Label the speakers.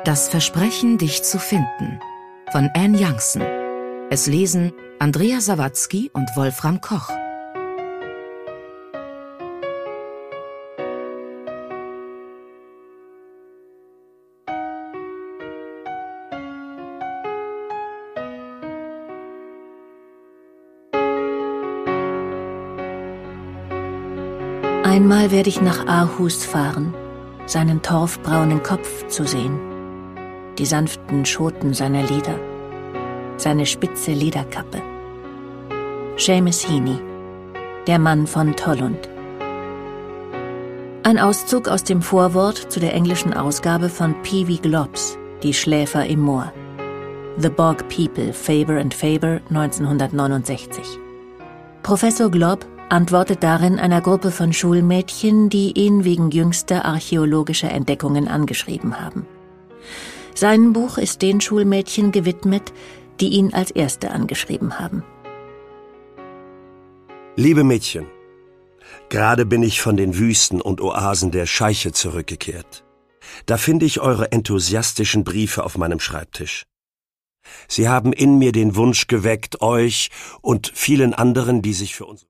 Speaker 1: Das Versprechen, dich zu finden von Anne Youngson. Es lesen Andrea Sawatzki und Wolfram Koch.
Speaker 2: Einmal werde ich nach Aarhus fahren, seinen torfbraunen Kopf zu sehen, die sanften Schoten seiner Lider, seine spitze Lederkappe. Seamus Heaney, der Mann von Tollund. Ein Auszug aus dem Vorwort zu der englischen Ausgabe von P.V. Globbs, Die Schläfer im Moor. The Bog People, Faber and Faber, 1969. Professor Globb antwortet darin einer Gruppe von Schulmädchen, die ihn wegen jüngster archäologischer Entdeckungen angeschrieben haben. Sein Buch ist den Schulmädchen gewidmet, die ihn als Erste angeschrieben haben.
Speaker 3: Liebe Mädchen, gerade bin ich von den Wüsten und Oasen der Scheiche zurückgekehrt. Da finde ich eure enthusiastischen Briefe auf meinem Schreibtisch. Sie haben in mir den Wunsch geweckt, euch und vielen anderen, die sich für uns